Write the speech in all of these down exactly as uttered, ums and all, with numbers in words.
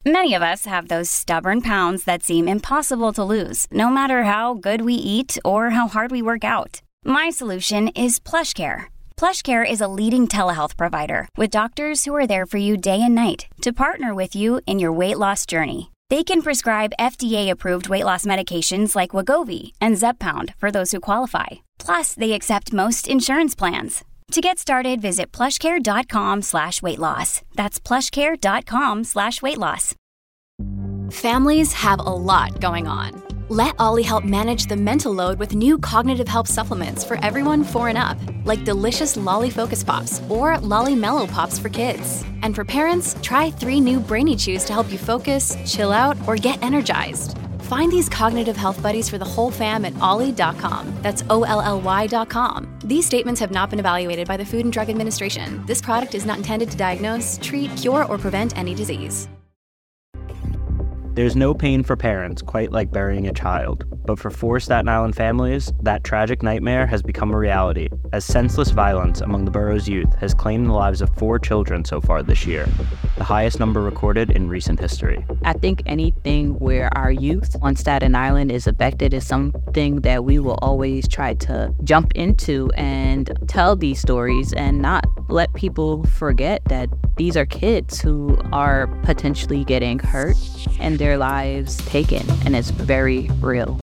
Many of us have those stubborn pounds that seem impossible to lose, no matter how good we eat or how hard we work out. My solution is PlushCare. PlushCare is a leading telehealth provider with doctors who are there for you day and night to partner with you in your weight loss journey. They can prescribe F D A-approved weight loss medications like Wegovy and Zepbound for those who qualify. Plus, they accept most insurance plans. To get started, visit plushcare.com slash weight loss. That's plushcare.com slash weight loss. Families have a lot going on. Let Ollie help manage the mental load with new cognitive help supplements for everyone four and up, like delicious Lolly Focus Pops or Lolly Mellow Pops for kids. And for parents, try three new Brainy Chews to help you focus, chill out, or get energized. Find these cognitive health buddies for the whole fam at ollie dot com. That's O L L Y dot com. These statements have not been evaluated by the Food and Drug Administration. This product is not intended to diagnose, treat, cure, or prevent any disease. There's no pain for parents quite like burying a child, but for four Staten Island families, that tragic nightmare has become a reality, as senseless violence among the borough's youth has claimed the lives of four children so far this year, the highest number recorded in recent history. I think anything where our youth on Staten Island is affected is something that we will always try to jump into and tell these stories and not let people forget that these are kids who are potentially getting hurt and their lives taken, and it's very real.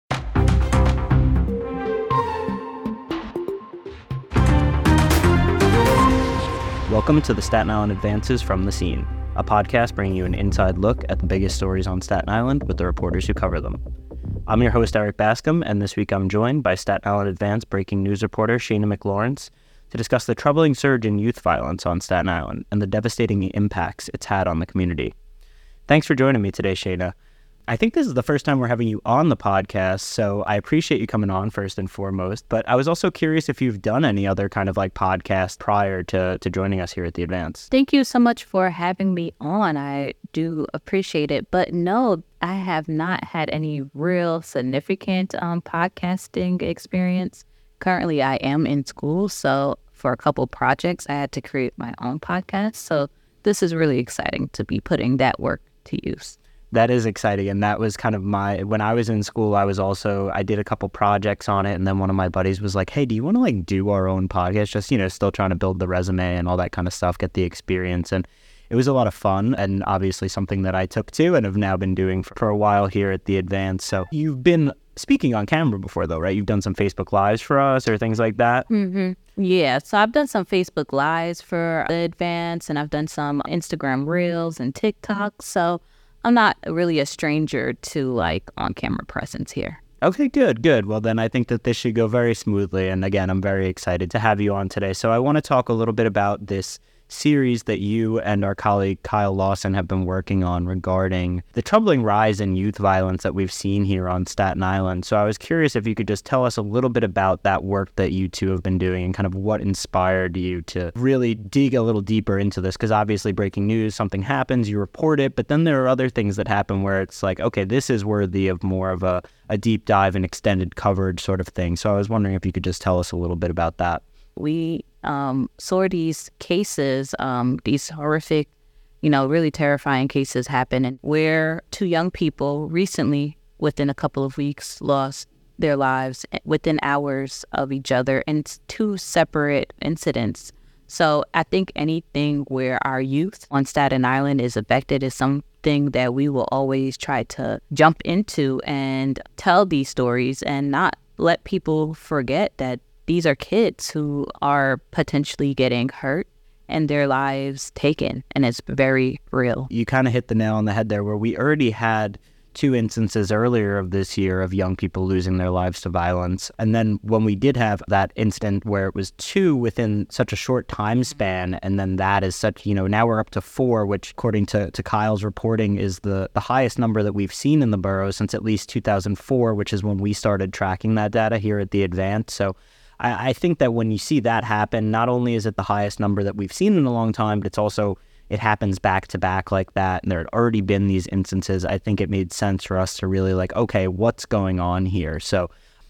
Welcome to the Staten Island Advances from the Scene, a podcast bringing you an inside look at the biggest stories on Staten Island with the reporters who cover them. I'm your host, Eric Bascom, and this week I'm joined by Staten Island Advance breaking news reporter Shana McLawrence to discuss the troubling surge in youth violence on Staten Island and the devastating impacts it's had on the community. Thanks for joining me today, Shana. I think this is the first time we're having you on the podcast, so I appreciate you coming on first and foremost, but I was also curious if you've done any other kind of like podcast prior to, to joining us here at the Advance. Thank you so much for having me on. I do appreciate it, but no, I have not had any real significant um, podcasting experience. Currently, I am in school, so for a couple projects, I had to create my own podcast, so this is really exciting to be putting that work to use. That is exciting, and that was kind of my, when I was in school, I was also, I did a couple projects on it, and then one of my buddies was like, hey, do you want to like do our own podcast? Just, you know, still trying to build the resume and all that kind of stuff, get the experience, and it was a lot of fun, and obviously something that I took to and have now been doing for, for a while here at the Advance. So you've been speaking on camera before though, right? You've done some Facebook Lives for us or things like that? Mm-hmm. Yeah, so I've done some Facebook Lives for the Advance, and I've done some Instagram Reels and TikTok, so I'm not really a stranger to like on-camera presence here. Okay, good, good. Well, then I think that this should go very smoothly. And again, I'm very excited to have you on today. So I want to talk a little bit about this series that you and our colleague Kyle Lawson have been working on regarding the troubling rise in youth violence that we've seen here on Staten Island. So I was curious if you could just tell us a little bit about that work that you two have been doing and kind of what inspired you to really dig a little deeper into this, because obviously breaking news, something happens, you report it, but then there are other things that happen where it's like, okay, this is worthy of more of a, a deep dive and extended coverage sort of thing. So I was wondering if you could just tell us a little bit about that. We um, saw these cases, um, these horrific, you know, really terrifying cases happen, and where two young people recently, within a couple of weeks, lost their lives within hours of each other in two separate incidents. So I think anything where our youth on Staten Island is affected is something that we will always try to jump into and tell these stories and not let people forget that these are kids who are potentially getting hurt and their lives taken, and it's very real. You kind of hit the nail on the head there, where we already had two instances earlier of this year of young people losing their lives to violence. And then when we did have that incident where it was two within such a short time span, and then that is such, you know, now we're up to four, which according to, to Kyle's reporting is the, the highest number that we've seen in the borough since at least two thousand four, which is when we started tracking that data here at the Advance. So I, I think that when you see that happen, not only is it the highest number that we've seen in a long time, but it's also it happens back to back like that, and there had already been these instances. I think it made sense for us to really like, okay, what's going on here? So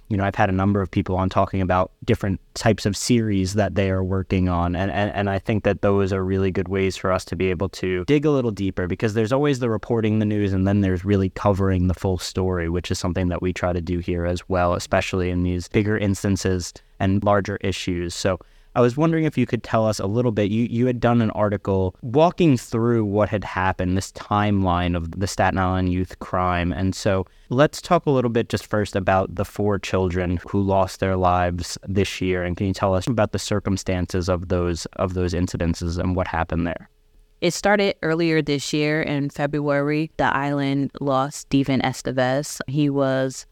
you know, I've had a number of people on talking about different types of series that they are working on. And, and, and I think that those are really good ways for us to be able to dig a little deeper, because there's always the reporting the news and then there's really covering the full story, which is something that we try to do here as well, especially in these bigger instances and larger issues. So I was wondering if you could tell us a little bit. You you had done an article walking through what had happened, this timeline of the Staten Island youth crime. And so let's talk a little bit just first about the four children who lost their lives this year. And can you tell us about the circumstances of those of those incidences and what happened there? It started earlier this year in February. The island lost Stephen Estevez. He was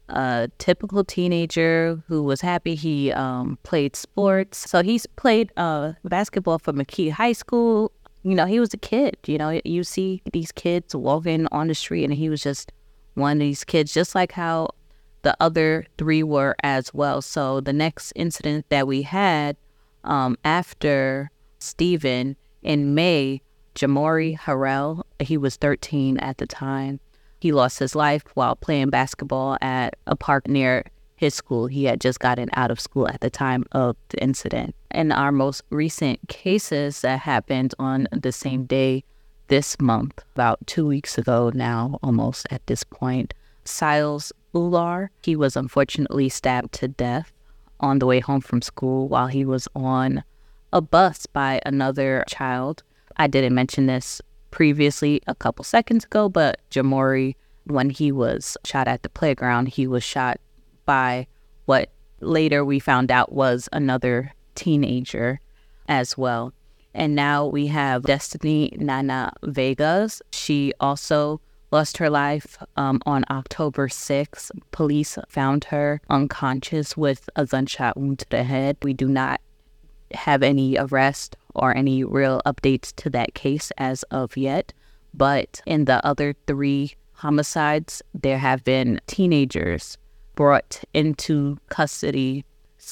a typical teenager who was happy. He um, played sports. So he's played uh, basketball for McKee High School. You know, he was a kid. You know, you see these kids walking on the street, and he was just one of these kids, just like how the other three were as well. So the next incident that we had um, after Stephen in May, Jamori Harrell, he was thirteen at the time. He lost his life while playing basketball at a park near his school. He had just gotten out of school at the time of the incident. And our most recent cases that happened on the same day this month, about two weeks ago now, almost at this point, Siles Ular, he was unfortunately stabbed to death on the way home from school while he was on a bus by another child. I didn't mention this previously a couple seconds ago, but Jamori, when he was shot at the playground, he was shot by what later we found out was another teenager as well. And now we have Destiny Nana Vegas. She also lost her life um, on October sixth. Police found her unconscious with a gunshot wound to the head. We do not have any arrest or any real updates to that case as of yet. But in the other three homicides, there have been teenagers brought into custody.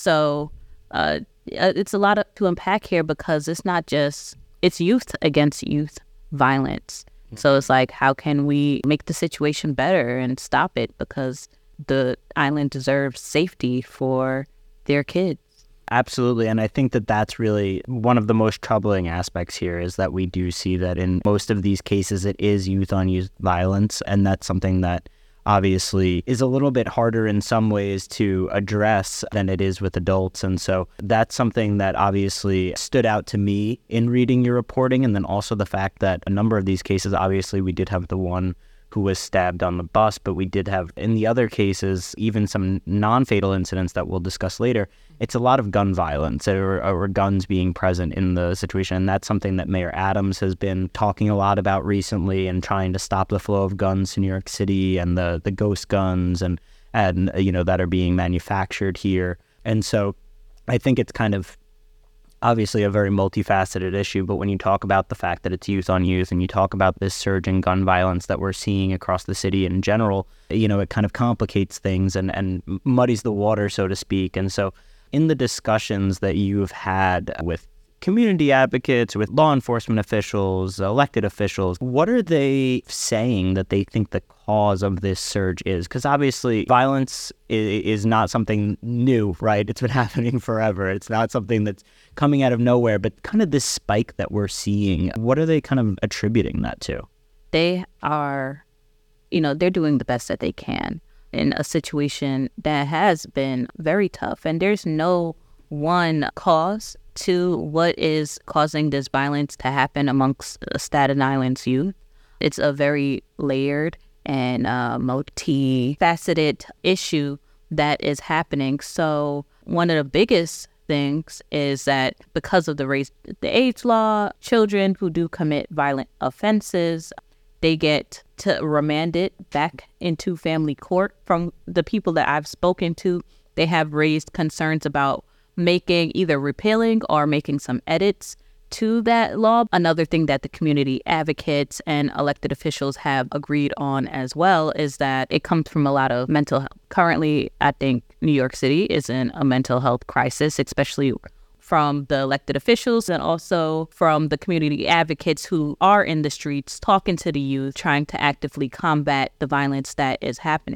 So uh, it's a lot of, to unpack here, because it's not just, it's youth against youth violence. So it's like, how can we make the situation better and stop it? Because the island deserves safety for their kids. Absolutely. And I think that that's really one of the most troubling aspects here, is that we do see that in most of these cases, it is youth on youth violence. And that's something that obviously is a little bit harder in some ways to address than it is with adults. And so that's something that obviously stood out to me in reading your reporting. And then also the fact that a number of these cases, obviously we did have the one who was stabbed on the bus, but we did have, in the other cases, even some non-fatal incidents that we'll discuss later, it's a lot of gun violence or, or guns being present in the situation. And that's something that Mayor Adams has been talking a lot about recently, and trying to stop the flow of guns to New York City, and the, the ghost guns and, and, you know, that are being manufactured here. And so I think it's kind of obviously a very multifaceted issue, but when you talk about the fact that it's youth on youth, and you talk about this surge in gun violence that we're seeing across the city in general, you know, it kind of complicates things and, and muddies the water, so to speak. And so in the discussions that you've had with community advocates, with law enforcement officials, elected officials, what are they saying that they think the cause of this surge is? Because obviously violence is, is not something new, right? It's been happening forever. It's not something that's coming out of nowhere, but kind of this spike that we're seeing, what are they kind of attributing that to? They are, you know, they're doing the best that they can in a situation that has been very tough. And there's no one cause to what is causing this violence to happen amongst Staten Island's youth. It's a very layered and uh, multifaceted issue that is happening. So one of the biggest things is that because of the race, the age law, children who do commit violent offenses, they get to remanded back into family court. From the people that I've spoken to, they have raised concerns about making either repealing or making some edits to that law. Another thing that the community advocates and elected officials have agreed on as well is that it comes from a lot of mental health. Currently, I think New York City is in a mental health crisis, especially from the elected officials and also from the community advocates who are in the streets talking to the youth, trying to actively combat the violence that is happening.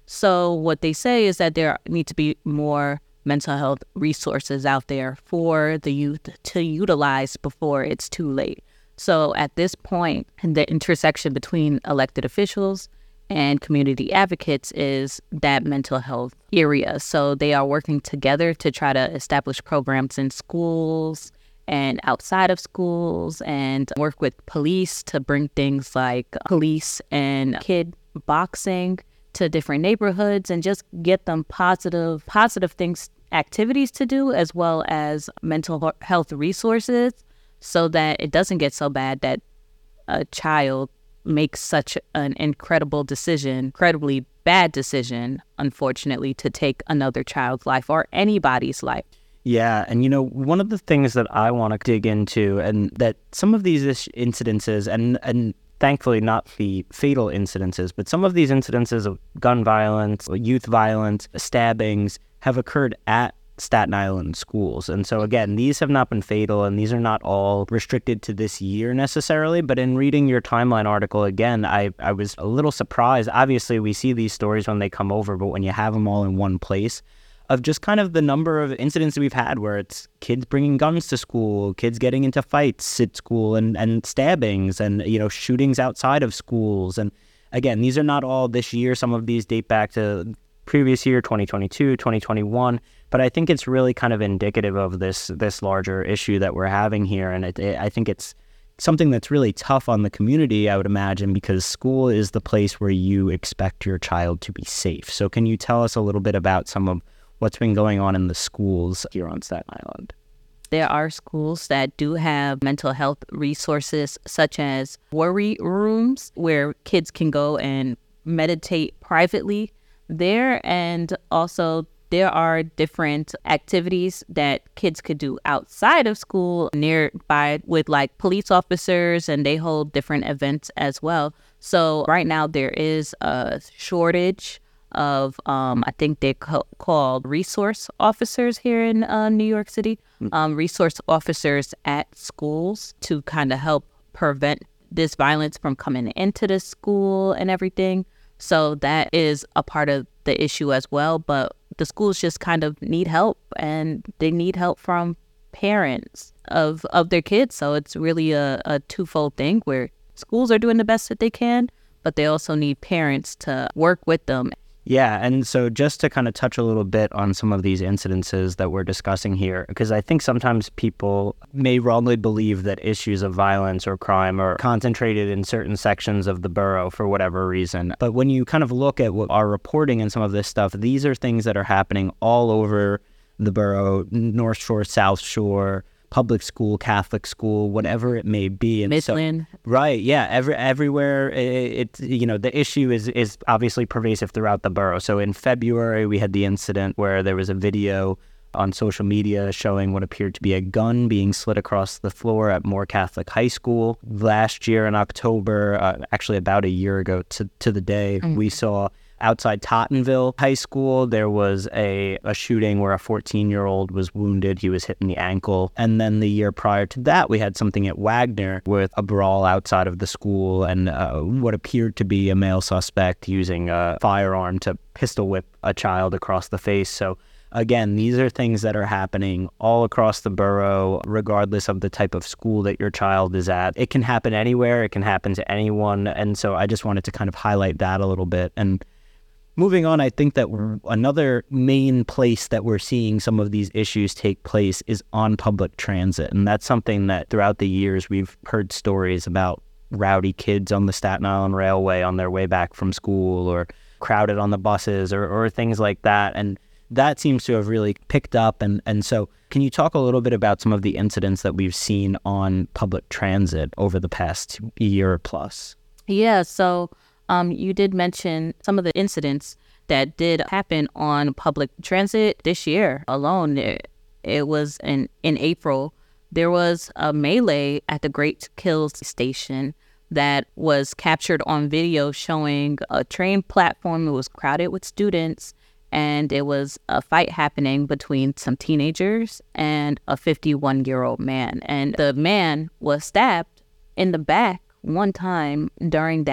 So what they say is that there need to be more mental health resources out there for the youth to utilize before it's too late. So at this point, the intersection between elected officials and community advocates is that mental health area. So they are working together to try to establish programs in schools and outside of schools, and work with police to bring things like police and kid boxing to different neighborhoods and just get them positive, positive things, activities to do, as well as mental health resources, so that it doesn't get so bad that a child makes such an incredible decision, incredibly bad decision, unfortunately, to take another child's life or anybody's life. Yeah, and you know, one of the things that I want to dig into, and that some of these ish- incidences, and and thankfully not the fatal incidences, but some of these incidences of gun violence, youth violence, stabbings have occurred at Staten Island schools. And so again, these have not been fatal, and these are not all restricted to this year necessarily. But in reading your timeline article again, I, I was a little surprised. Obviously, we see these stories when they come over, but when you have them all in one place, of just kind of the number of incidents that we've had where it's kids bringing guns to school, kids getting into fights at school, and, and stabbings and, you know, shootings outside of schools. And again, these are not all this year. Some of these date back to previous year, twenty twenty-two, twenty twenty-one. But I think it's really kind of indicative of this this larger issue that we're having here. And it, it, I think it's something that's really tough on the community, I would imagine, because school is the place where you expect your child to be safe. So can you tell us a little bit about some of what's been going on in the schools here on Staten Island? There are schools that do have mental health resources, such as worry rooms, where kids can go and meditate privately there. And also there are different activities that kids could do outside of school nearby with like police officers, and they hold different events as well. So right now there is a shortage of, um, I think they're co- called resource officers here in uh, New York City, um, resource officers at schools to kind of help prevent this violence from coming into the school and everything. So that is a part of the issue as well. But the schools just kind of need help, and they need help from parents of, of their kids. So it's really a, a twofold thing where schools are doing the best that they can, but they also need parents to work with them. Yeah, and so just to kind of touch a little bit on some of these incidences that we're discussing here, because I think sometimes people may wrongly believe that issues of violence or crime are concentrated in certain sections of the borough for whatever reason. But when you kind of look at what our reporting and some of this stuff, these are things that are happening all over the borough, North Shore, South Shore, public school, Catholic school, whatever it may be. And Midland. So, right, yeah, every, everywhere. It, it, you know, the issue is, is obviously pervasive throughout the borough. So in February, we had the incident where there was a video on social media showing what appeared to be a gun being slid across the floor at Moore Catholic High School. Last year in October, uh, actually about a year ago to, to the day, mm-hmm. we saw outside Tottenville High School, there was a, a shooting where a fourteen-year-old was wounded. He was hit in the ankle. And then the year prior to that, we had something at Wagner with a brawl outside of the school and uh, what appeared to be a male suspect using a firearm to pistol whip a child across the face. So again, these are things that are happening all across the borough, regardless of the type of school that your child is at. It can happen anywhere. It can happen to anyone. And so I just wanted to kind of highlight that a little bit. And moving on, I think that another main place that we're seeing some of these issues take place is on public transit. And that's something that throughout the years we've heard stories about rowdy kids on the Staten Island Railway on their way back from school, or crowded on the buses, or, or things like that. And that seems to have really picked up. And, and so can you talk a little bit about some of the incidents that we've seen on public transit over the past year plus? Yeah, so Um, you did mention some of the incidents that did happen on public transit this year alone. It, it was in, in April. There was a melee at the Great Kills station that was captured on video showing a train platform. It was crowded with students, and it was a fight happening between some teenagers and a fifty-one-year-old man. And the man was stabbed in the back one time during that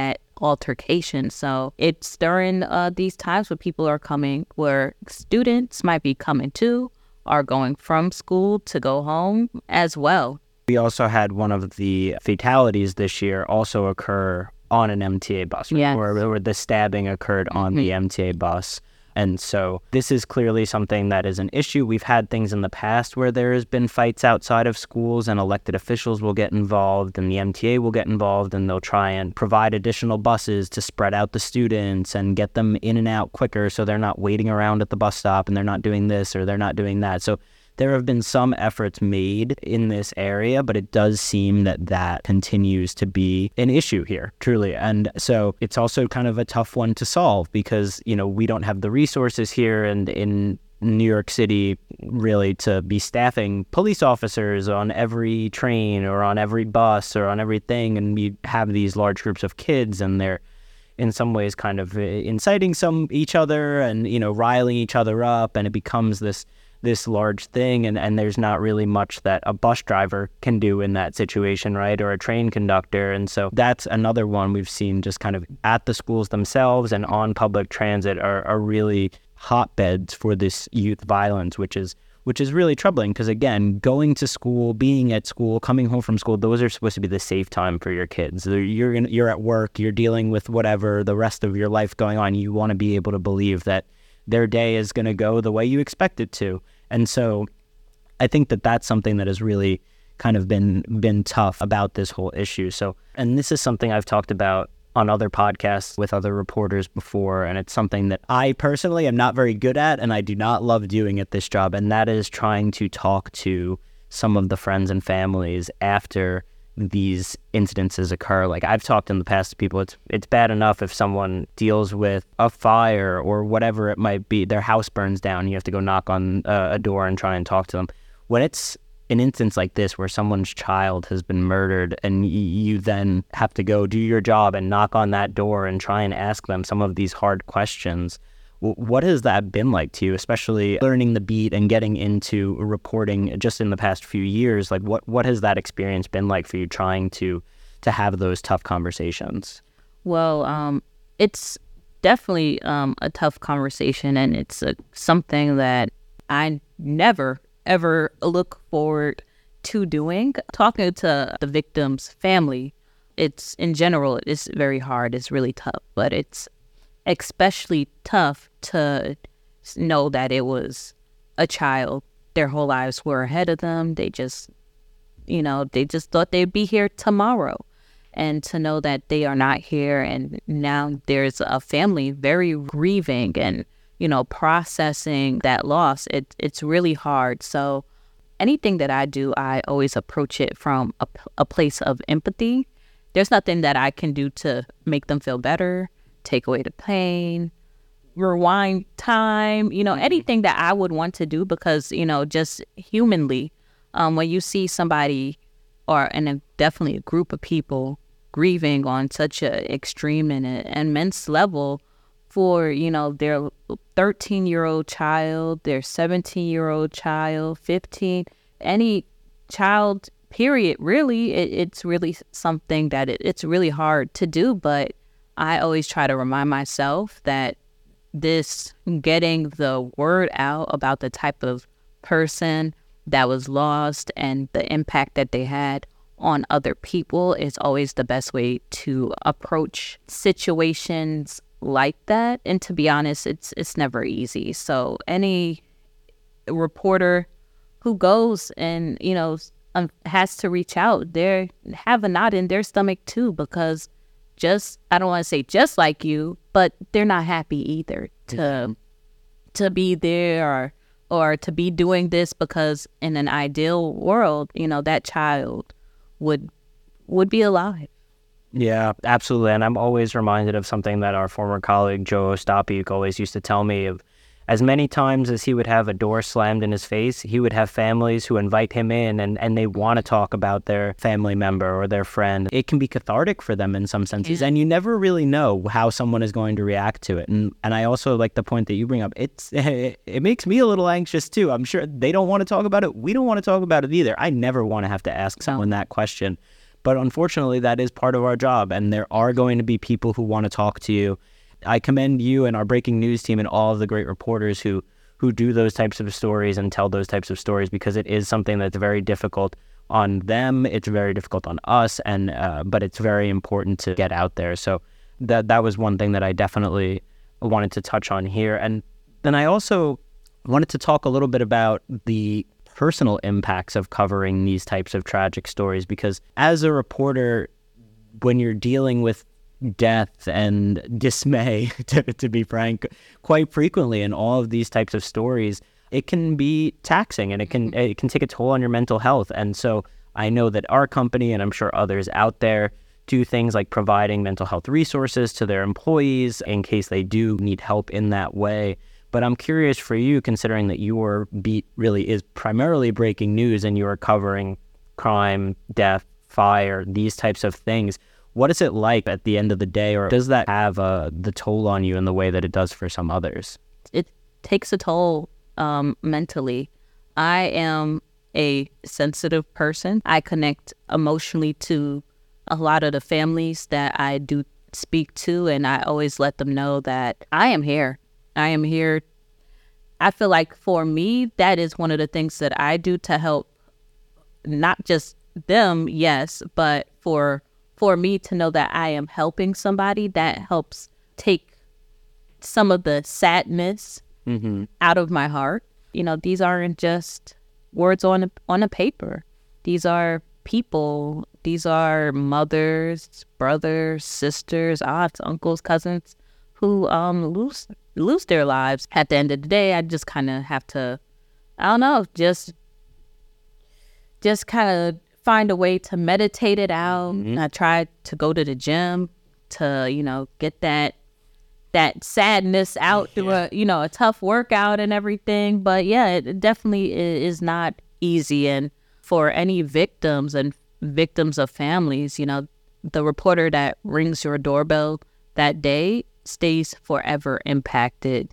altercation. So it's during uh, these times where people are coming, where students might be coming to, are going from school to go home as well. We also had one of the fatalities this year also occur on an M T A bus, right? Yes. Where, where the stabbing occurred on Mm-hmm. the M T A bus. And so this is clearly something that is an issue. We've had things in the past where there has been fights outside of schools and elected officials will get involved and the M T A will get involved and they'll try and provide additional buses to spread out the students and get them in and out quicker so they're not waiting around at the bus stop and they're not doing this or they're not doing that. So there have been some efforts made in this area, but it does seem that that continues to be an issue here, truly. And so it's also kind of a tough one to solve because, you know, we don't have the resources here and in New York City really to be staffing police officers on every train or on every bus or on everything. And we have these large groups of kids and they're in some ways kind of inciting some each other and, you know, riling each other up. And it becomes this this large thing and, and there's not really much that a bus driver can do in that situation, right? Or a train conductor. And so that's another one we've seen just kind of at the schools themselves and on public transit are, are really hotbeds for this youth violence, which is which is really troubling because, again, going to school, being at school, coming home from school, those are supposed to be the safe time for your kids. You're in, you're at work, you're dealing with whatever the rest of your life going on. You want to be able to believe that their day is going to go the way you expect it to. And so I think that that's something that has really kind of been been tough about this whole issue. So, and this is something I've talked about on other podcasts with other reporters before, and it's something that I personally am not very good at, and I do not love doing at this job, and that is trying to talk to some of the friends and families after these incidences occur. Like I've talked in the past to people, it's it's bad enough if someone deals with a fire or whatever it might be, their house burns down, you have to go knock on uh, a door and try and talk to them. When it's an instance like this where someone's child has been murdered and y- you then have to go do your job and knock on that door and try and ask them some of these hard questions, what has that been like to you, especially learning the beat and getting into reporting just in the past few years? Like what, what has that experience been like for you trying to to have those tough conversations? Well, um, it's definitely um, a tough conversation, and it's a, something that I never, ever look forward to doing. Talking to the victim's family, it's in general, it's very hard. It's really tough, but it's especially tough to know that it was a child. Their whole lives were ahead of them. They just, you know, they just thought they'd be here tomorrow. And to know that they are not here and now there's a family very grieving and, you know, processing that loss, it, it's really hard. So anything that I do, I always approach it from a, a place of empathy. There's nothing that I can do to make them feel better, take away the pain, rewind time, you know, anything that I would want to do because, you know, just humanly, um, when you see somebody or and a, definitely a group of people grieving on such a extreme and a, immense level for, you know, their thirteen-year-old child, their seventeen-year-old child, fifteen, any child, period, really, it, it's really something that it, it's really hard to do, but I always try to remind myself that this getting the word out about the type of person that was lost and the impact that they had on other people is always the best way to approach situations like that. And to be honest, it's it's never easy. So any reporter who goes and, you know, um, has to reach out, they have a knot in their stomach too, because just, I don't want to say just like you, but they're not happy either to mm-hmm. to be there or or to be doing this, because in an ideal world, you know, that child would would be alive. Yeah, absolutely. And I'm always reminded of something that our former colleague Joe Ostapik always used to tell me of. As many times as he would have a door slammed in his face, he would have families who invite him in and, and they want to talk about their family member or their friend. It can be cathartic for them in some senses, yeah. And you never really know how someone is going to react to it. And and I also like the point that you bring up. It's it, it makes me a little anxious too. I'm sure they don't want to talk about it. We don't want to talk about it either. I never want to have to ask someone no. that question. But unfortunately, that is part of our job, and there are going to be people who want to talk to you. I commend you and our breaking news team and all of the great reporters who who do those types of stories and tell those types of stories, because it is something that's very difficult on them. It's very difficult on us, and uh, but it's very important to get out there. So that that was one thing that I definitely wanted to touch on here. And then I also wanted to talk a little bit about the personal impacts of covering these types of tragic stories, because as a reporter, when you're dealing with death and dismay, to, to be frank, quite frequently in all of these types of stories, it can be taxing, and it can it can take a toll on your mental health. And so I know that our company, and I'm sure others out there, do things like providing mental health resources to their employees in case they do need help in that way. But I'm curious for you, considering that your beat really is primarily breaking news and you are covering crime, death, fire, these types of things. What is it like at the end of the day, or does that have uh, the toll on you in the way that it does for some others? It takes a toll um, mentally. I am a sensitive person. I connect emotionally to a lot of the families that I do speak to, and I always let them know that I am here. I am here. I feel like for me, that is one of the things that I do to help not just them, yes, but for for me to know that I am helping somebody. That helps take some of the sadness mm-hmm. out of my heart. You know, these aren't just words on a, on a paper. These are people. These are mothers, brothers, sisters, aunts, uncles, cousins who um lose lose their lives. At the end of the day, I just kind of have to, I don't know, just just kind of find a way to meditate it out. Mm-hmm. I try to go to the gym to, you know, get that that sadness out through yeah. a, you know, a tough workout and everything. But yeah, it definitely is not easy. And for any victims and victims of families, you know, the reporter that rings your doorbell that day stays forever impacted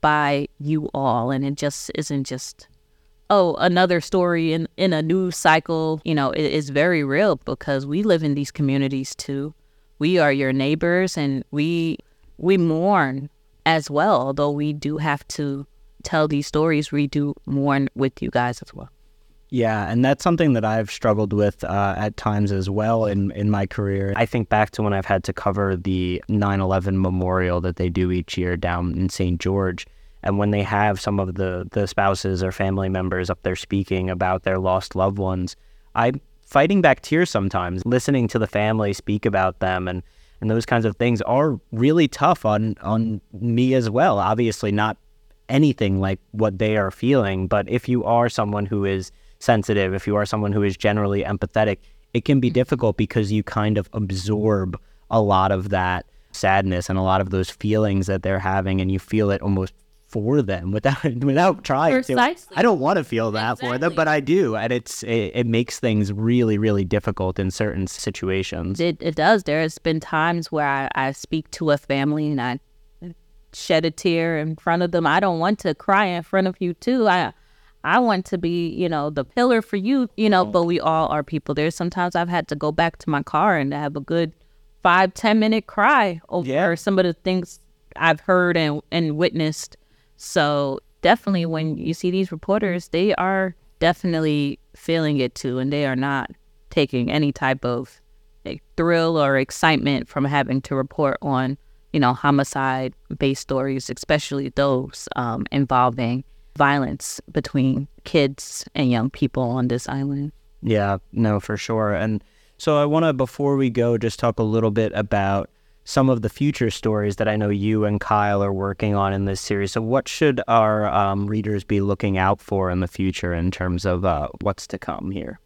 by you all. And it just isn't just, oh, another story in, in a news cycle. You know, it is very real because we live in these communities too. We are your neighbors, and we we mourn as well. Although we do have to tell these stories, we do mourn with you guys as well. Yeah, and that's something that I've struggled with uh, at times as well in, in my career. I think back to when I've had to cover the nine eleven memorial that they do each year down in Saint George. And when they have some of the, the spouses or family members up there speaking about their lost loved ones, I'm fighting back tears sometimes. Listening to the family speak about them and, and those kinds of things are really tough on, on me as well. Obviously not anything like what they are feeling, but if you are someone who is sensitive, if you are someone who is generally empathetic, it can be difficult because you kind of absorb a lot of that sadness and a lot of those feelings that they're having, and you feel it almost for them without without trying Precisely. to. I don't want to feel that exactly. for them, but I do, and it's it, it makes things really, really difficult in certain situations. It it does. There has been times where I, I speak to a family and I shed a tear in front of them. I don't want to cry in front of you too. I I want to be, you know, the pillar for you, you know, but we all are people. There's sometimes I've had to go back to my car and have a good five, ten minute cry over yeah. some of the things I've heard and, and witnessed. So definitely when you see these reporters, they are definitely feeling it too. And they are not taking any type of like, thrill or excitement from having to report on, you know, homicide based stories, especially those um, involving violence between kids and young people on this island. Yeah, no, for sure. And so I want to, before we go, just talk a little bit about some of the future stories that I know you and Kyle are working on in this series. So what should our um, readers be looking out for in the future in terms of uh, what's to come here?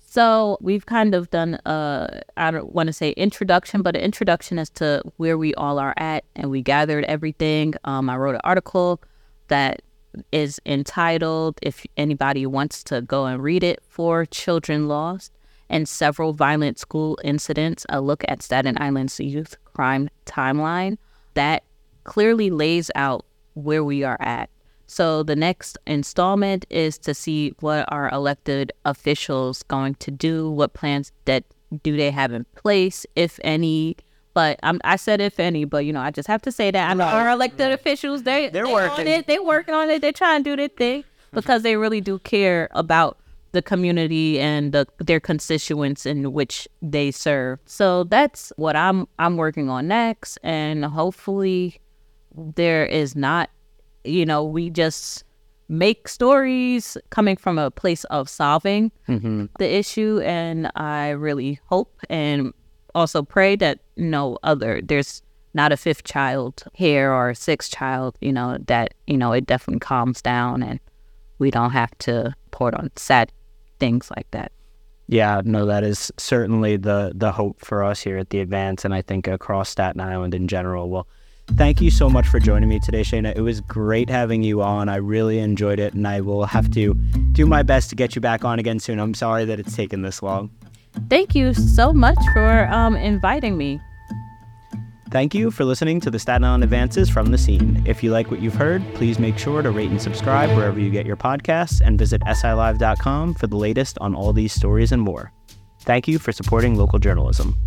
So we've kind of done, a, I don't want to say introduction, but an introduction as to where we all are at. And we gathered everything. Um, I wrote an article that is entitled, if anybody wants to go and read it, For Children Lost and Several Violent School Incidents, a look at Staten Island's youth crime timeline. That clearly lays out where we are at. So the next installment is to see what our elected officials going to do, what plans that do they have in place, if any? But I'm, I said if any, but, you know, I just have to say that. I know our elected officials, they, They're they working. on it. They're working on it. They're trying to do their thing because they really do care about the community and the, their constituents in which they serve. So that's what I'm I'm working on next. And hopefully there is not, you know, we just make stories coming from a place of solving mm-hmm. the issue. And I really hope and also pray that no other, there's not a fifth child here or a sixth child, you know, that, you know, it definitely calms down and we don't have to report on sad things like that. Yeah, no, that is certainly the the hope for us here at The Advance, and I think across Staten Island in general. Well, thank you so much for joining me today, Shayna. It was great having you on. I really enjoyed it, and I will have to do my best to get you back on again soon. I'm sorry that it's taken this long. Thank you so much for um, inviting me. Thank you for listening to the Staten Island Advances from The Scene. If you like what you've heard, please make sure to rate and subscribe wherever you get your podcasts, and visit S I live dot com for the latest on all these stories and more. Thank you for supporting local journalism.